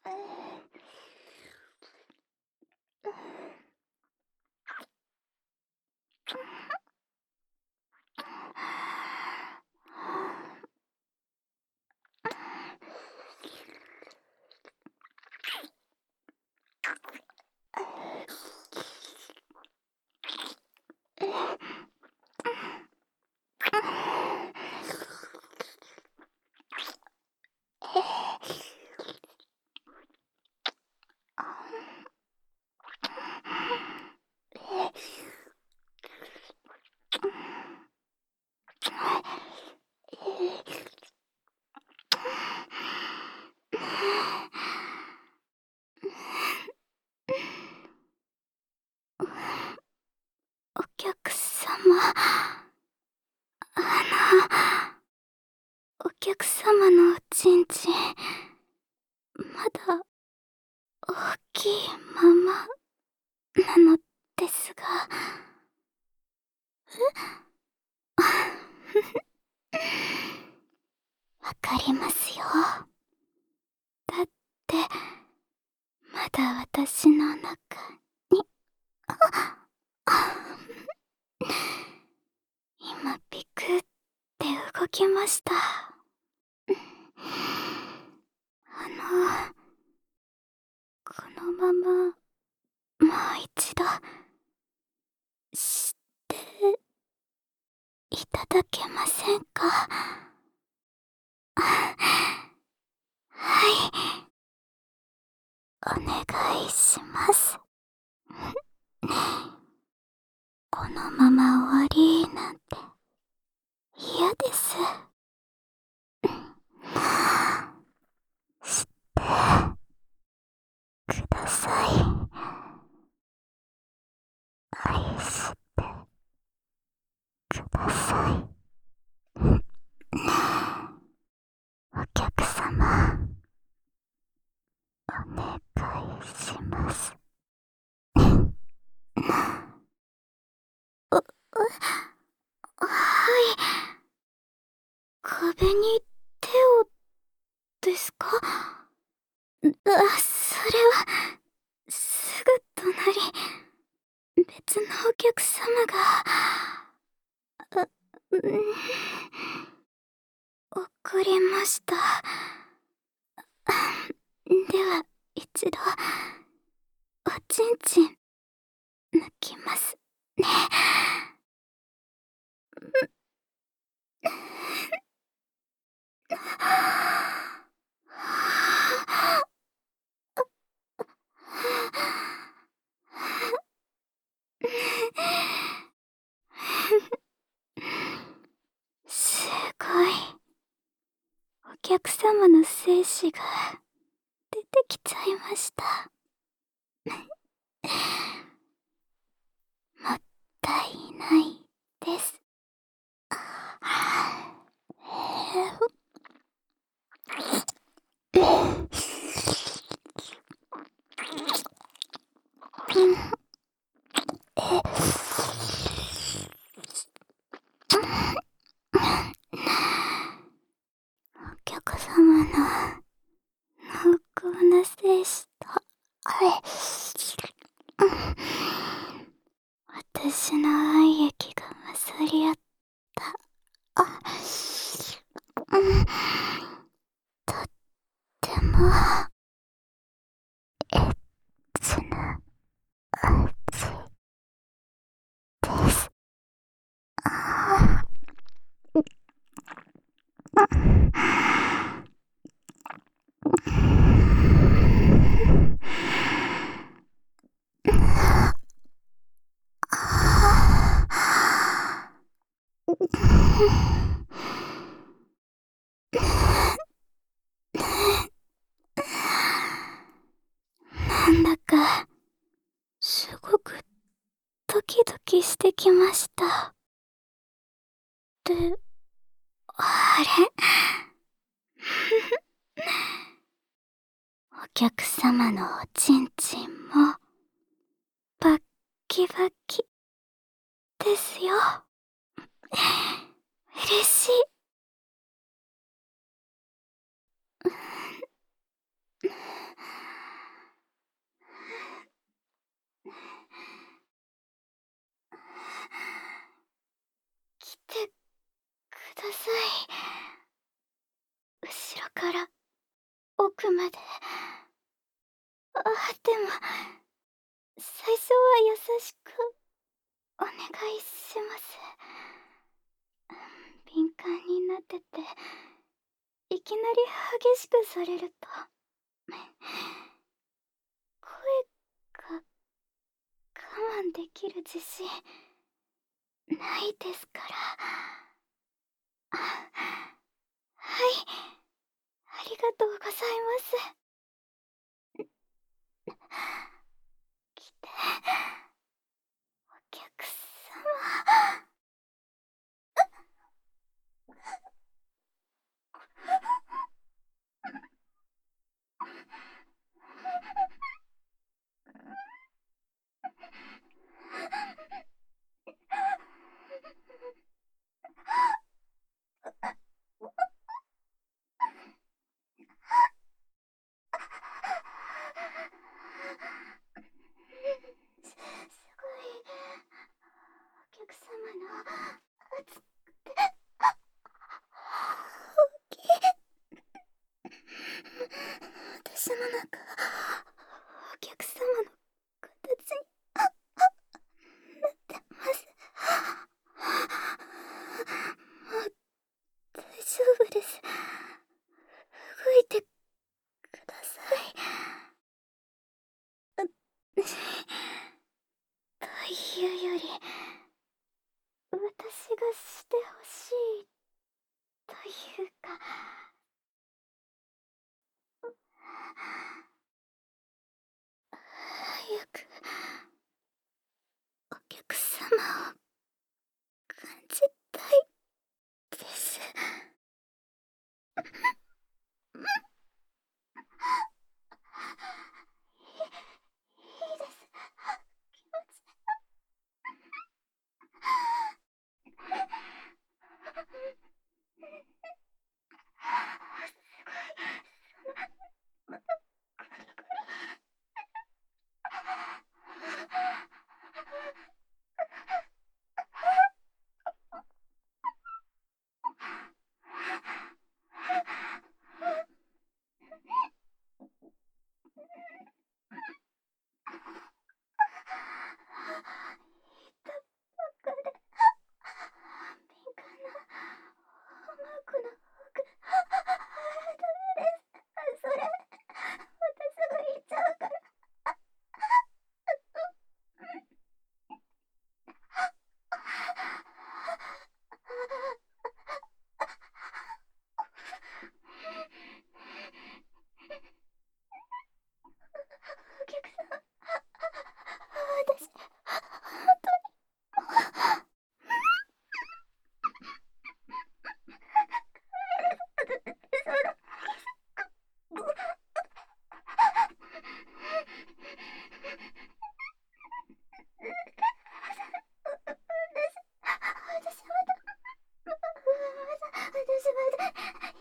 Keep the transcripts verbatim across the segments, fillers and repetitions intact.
お客様、あの、お客様のおちんちん、まだ大きいままなのですが。えわかりますよ。だってまだ私の中に今ピクって動きました。あのこのままもう一度していただけませんか？はい、お願いします。このまま終わりなんて嫌です。してください。愛してください。お客様、お願いします。う、う、はい。壁に手をですか？あ、それはすぐ隣別のお客様が。あ、うん、遅れました。では一度おちんちん抜きますね。すごい。お客様の精子が出てきちゃいました。もったいないです。お客様の濃厚な精子と私の愛液が混ざり合った。あ、うん、とってもエッチな味です。あなんだかすごくドキドキしてきました。で、あれお客様のおちんちんもバッキバキですよ。嬉しい。 くまで。あ、でも、最初は優しくお願いします。敏感になってて、いきなり激しくされると、声が我慢できる自信ないですから。あ、はい、ありがとうございます。来て、お客様。す、すごい、お客様の熱くて、大きい。私の中、お客様の形になってます。もう大丈夫です。動いてください。というより、私がしてほしいというか、早くお客様を感じたいです。いいです。気持ち。敏感なマークの奥。ダメです。それ、私が言っちゃうから。お客さん、私、本当に、私まだ、まだ、私まだ、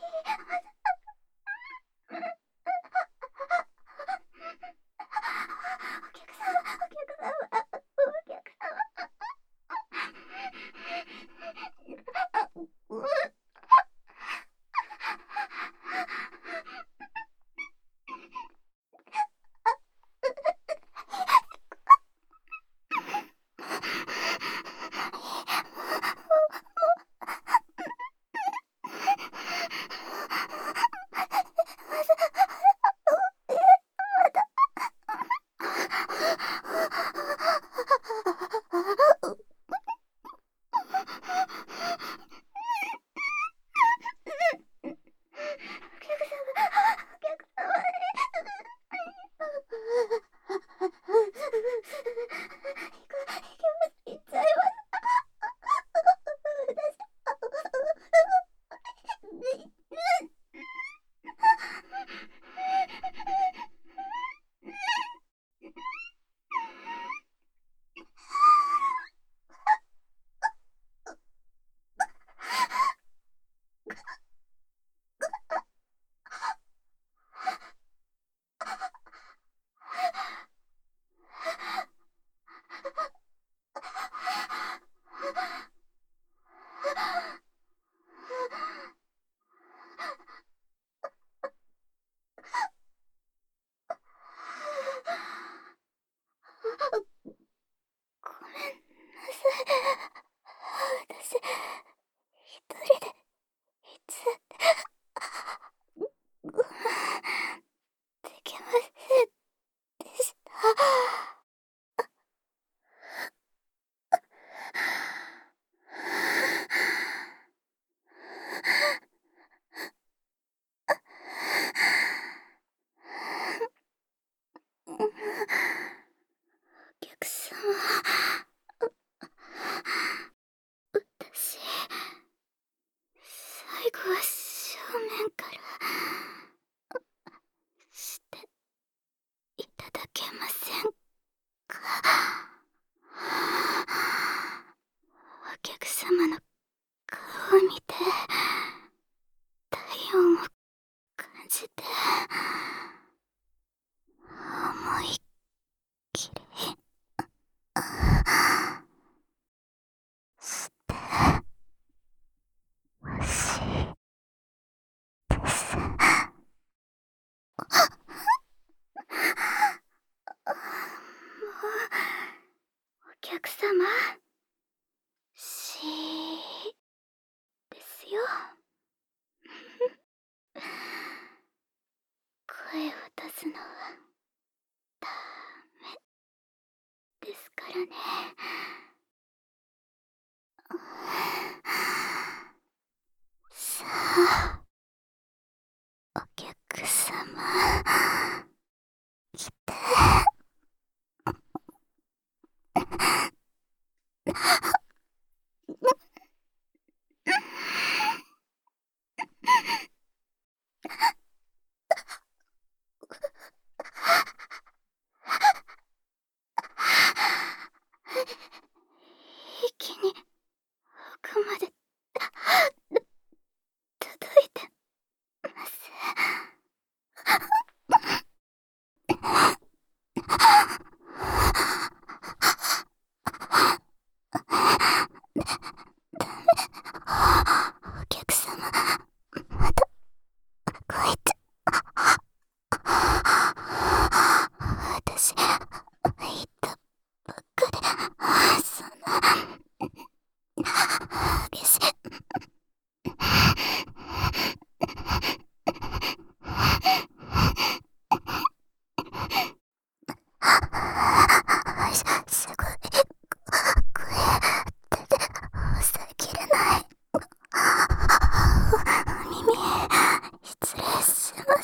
お客様、お客様、お客様。 後は正面からしていただけませんか。お客様の顔を見て体温を感じて思いっきりしてほしいです。お客様、しーですよ。声を出すのはダメですからね。さあ、お客様、来て。一気に奥まで届いてます。お客様、またこいつ私言ったばっかでそんな激しいすごい声手で抑えきれない。耳失礼します。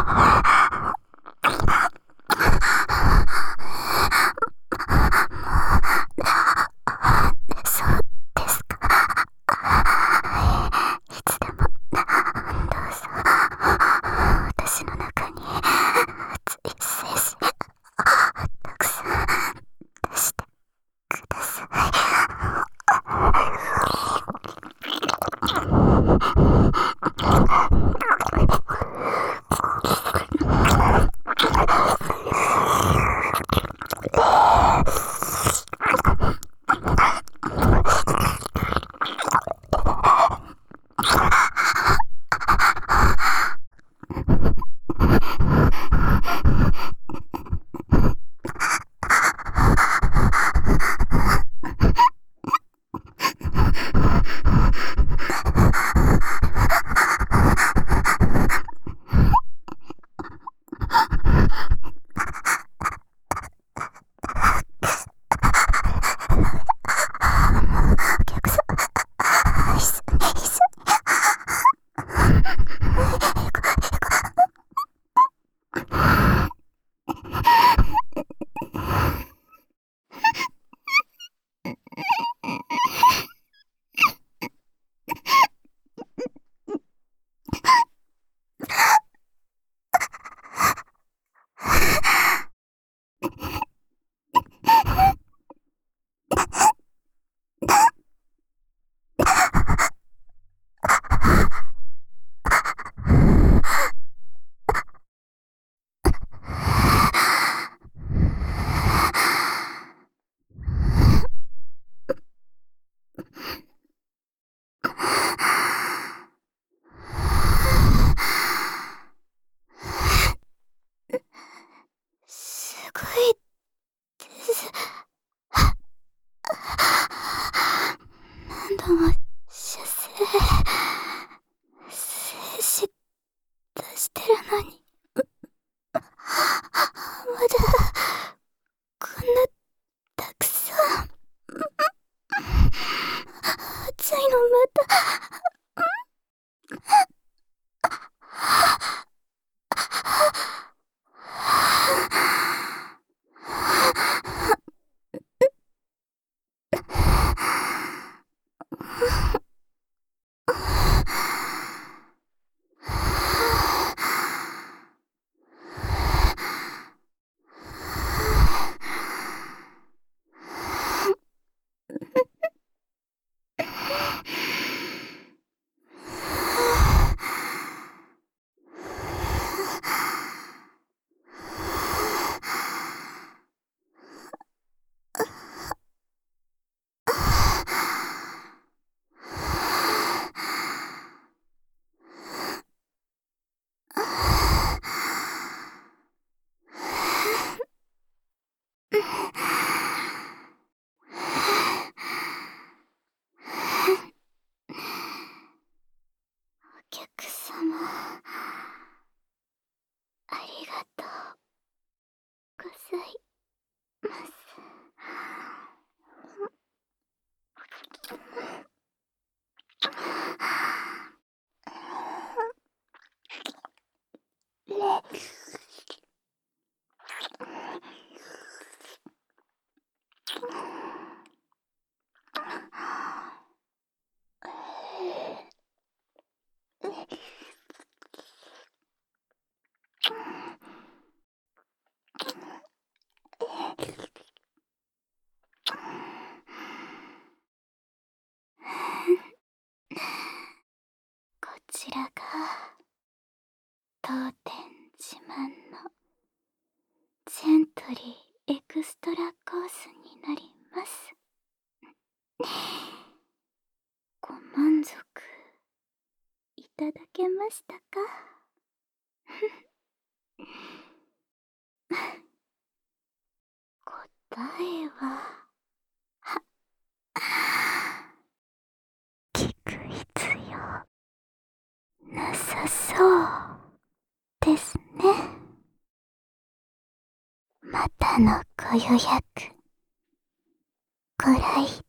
も当店自慢のジェントリーエクストラコースになります。ご満足いただけましたか？答えは聞く必要なさそうですね。またのご予約ご来